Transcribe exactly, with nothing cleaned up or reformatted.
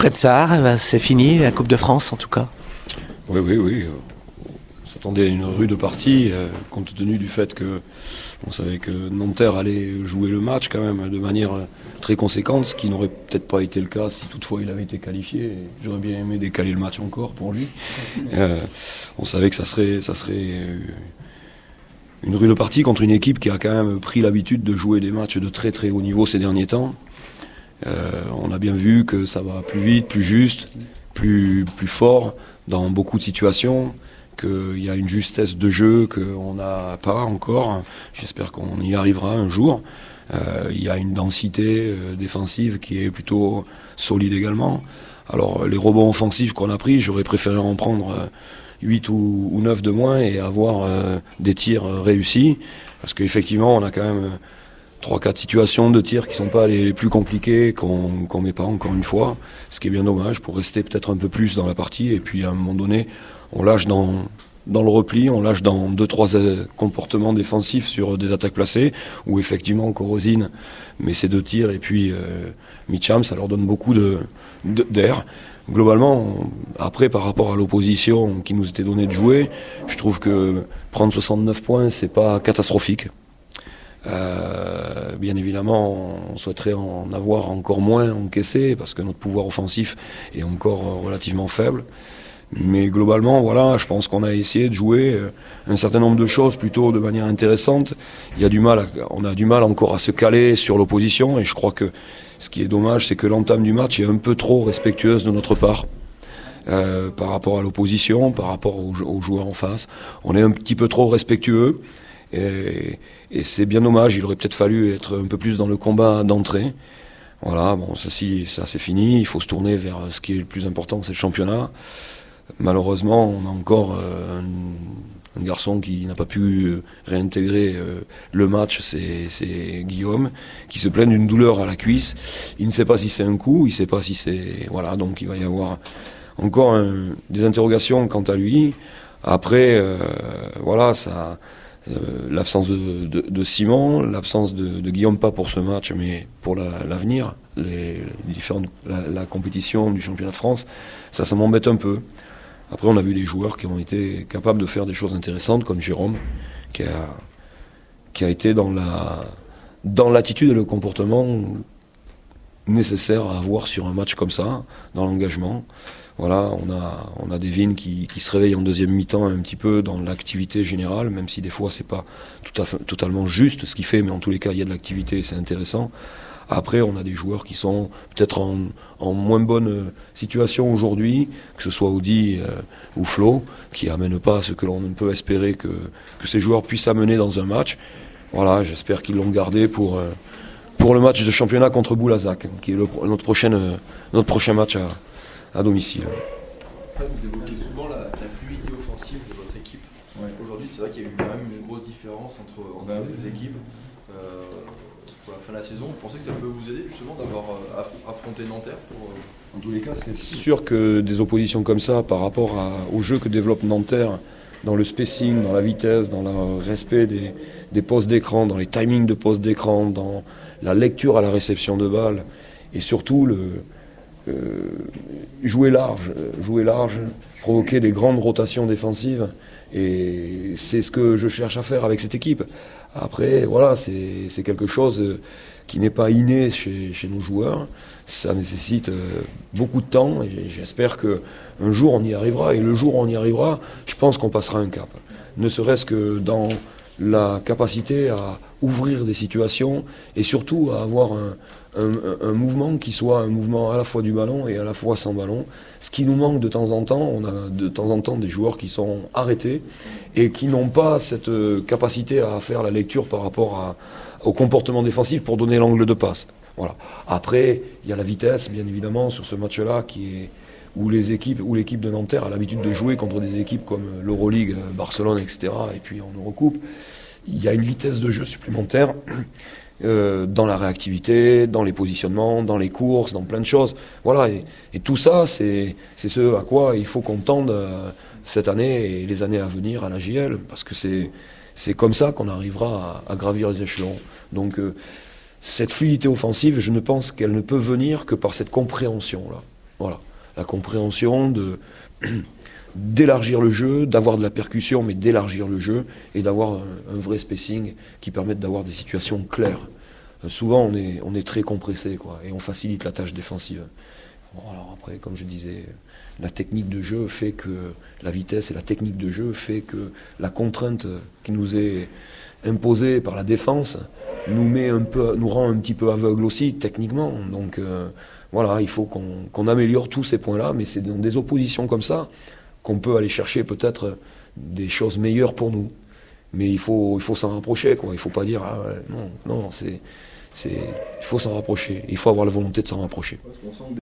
Fred Sarr, bah, c'est fini, la Coupe de France en tout cas. Oui, oui, oui. On s'attendait à une rude partie, euh, compte tenu du fait que on savait que Nanterre allait jouer le match quand même de manière très conséquente, ce qui n'aurait peut-être pas été le cas si toutefois il avait été qualifié. Et j'aurais bien aimé décaler le match encore pour lui. Euh, on savait que ça serait, ça serait une rude partie contre une équipe qui a quand même pris l'habitude de jouer des matchs de très très haut niveau ces derniers temps. Euh, on a bien vu que ça va plus vite, plus juste, plus, plus fort dans beaucoup de situations, qu'il y a une justesse de jeu qu'on n'a pas encore. J'espère qu'on y arrivera un jour. Euh, il y a une densité euh, défensive qui est plutôt solide également. Alors les rebonds offensifs qu'on a pris, j'aurais préféré en prendre euh, huit ou, ou neuf de moins et avoir euh, des tirs euh, réussis. Parce qu'effectivement, on a quand même... Euh, trois quatre situations de tir qui sont pas les, les plus compliquées, qu'on qu'on met pas encore une fois, ce qui est bien dommage pour rester peut-être un peu plus dans la partie, et puis à un moment donné on lâche dans, dans le repli, on lâche dans deux trois comportements défensifs sur des attaques placées, où effectivement Corosine met ses deux tirs et puis euh, Mitcham, ça leur donne beaucoup de, de, d'air. Globalement, après par rapport à l'opposition qui nous était donnée de jouer, je trouve que prendre soixante-neuf points c'est pas catastrophique. Euh, bien évidemment, on souhaiterait en avoir encore moins encaissé parce que notre pouvoir offensif est encore relativement faible. Mais globalement, voilà, je pense qu'on a essayé de jouer un certain nombre de choses plutôt de manière intéressante. Il y a du mal, à, on a du mal encore à se caler sur l'opposition, et je crois que ce qui est dommage, c'est que l'entame du match est un peu trop respectueuse de notre part. Euh, par rapport à l'opposition, par rapport aux, aux joueurs en face. On est un petit peu trop respectueux. Et, et c'est bien dommage, il aurait peut-être fallu être un peu plus dans le combat d'entrée. Voilà, bon, ceci, ça c'est fini, il faut se tourner vers ce qui est le plus important, c'est le championnat. Malheureusement, on a encore euh, un, un garçon qui n'a pas pu réintégrer euh, le match, c'est, c'est Guillaume, qui se plaint d'une douleur à la cuisse. Il ne sait pas si c'est un coup, il ne sait pas si c'est... Voilà, donc il va y avoir encore un, des interrogations quant à lui. Après, euh, voilà, ça... Euh, l'absence de, de, de Simon, l'absence de, de Guillaume, pas pour ce match, mais pour la, l'avenir, les, les différentes, la, la compétition du championnat de France, ça, ça m'embête un peu. Après, on a vu des joueurs qui ont été capables de faire des choses intéressantes, comme Jérôme, qui a, qui a été dans la, dans l'attitude et le comportement nécessaire à avoir sur un match comme ça, dans l'engagement. Voilà, on a, on a Devin qui, qui se réveille en deuxième mi-temps un petit peu dans l'activité générale, même si des fois c'est pas tout à fait, totalement juste ce qu'il fait, mais en tous les cas il y a de l'activité et c'est intéressant. Après, on a des joueurs qui sont peut-être en, en moins bonne situation aujourd'hui, que ce soit Audi euh, ou Flo, qui amènent pas ce que l'on peut espérer que, que ces joueurs puissent amener dans un match. Voilà, j'espère qu'ils l'ont gardé pour, euh, pour le match de championnat contre Boulazac, qui est le, notre, prochaine, euh, notre prochain match à à domicile. Vous évoquez souvent la, la fluidité offensive de votre équipe. Ouais. Aujourd'hui, c'est vrai qu'il y a eu quand même une grosse différence entre, entre bah, les deux équipes euh, pour la fin de la saison. Vous pensez que ça peut vous aider justement d'avoir euh, affronté Nanterre pour, euh... En tous les cas, c'est sûr que des oppositions comme ça par rapport à, au jeu que développe Nanterre, dans le spacing, dans la vitesse, dans le respect des, des postes d'écran, dans les timings de postes d'écran, dans la lecture à la réception de balles, et surtout le Euh, jouer large, jouer large, provoquer des grandes rotations défensives, et c'est ce que je cherche à faire avec cette équipe. Après, voilà, c'est, c'est quelque chose qui n'est pas inné chez, chez nos joueurs. Ça nécessite beaucoup de temps, et j'espère qu'un jour on y arrivera, et le jour où on y arrivera, je pense qu'on passera un cap. Ne serait-ce que dans la capacité à ouvrir des situations, et surtout à avoir un Un, un, un mouvement qui soit un mouvement à la fois du ballon et à la fois sans ballon. Ce qui nous manque de temps en temps, on a de temps en temps des joueurs qui sont arrêtés et qui n'ont pas cette capacité à faire la lecture par rapport à, au comportement défensif pour donner l'angle de passe. Voilà. Après, il y a la vitesse, bien évidemment, sur ce match-là, qui est où les équipes, où l'équipe de Nanterre a l'habitude de jouer contre des équipes comme l'Euroleague, Barcelone, et cetera, et puis en Eurocoupe. Il y a une vitesse de jeu supplémentaire. Euh, dans la réactivité, dans les positionnements, dans les courses, dans plein de choses. Voilà, et, et tout ça, c'est, c'est ce à quoi il faut qu'on tende euh, cette année et les années à venir à la J L, parce que c'est, c'est comme ça qu'on arrivera à, à gravir les échelons. Donc, euh, cette fluidité offensive, je ne pense qu'elle ne peut venir que par cette compréhension-là. Voilà, la compréhension de d'élargir le jeu, d'avoir de la percussion, mais d'élargir le jeu et d'avoir un, un vrai spacing qui permette d'avoir des situations claires. Euh, souvent, on est, on est très compressé, quoi, et on facilite la tâche défensive. Bon, alors après, comme je disais, la technique de jeu fait que la vitesse et la technique de jeu fait que la contrainte qui nous est imposée par la défense nous met un peu, nous rend un petit peu aveugle aussi techniquement. Donc euh, voilà, il faut qu'on, qu'on améliore tous ces points-là, mais c'est dans des oppositions comme ça qu'on peut aller chercher peut-être des choses meilleures pour nous. Mais il faut, il faut s'en rapprocher, quoi. Il ne faut pas dire ah ouais, non, non, c'est, c'est, il faut s'en rapprocher. Il faut avoir la volonté de s'en rapprocher.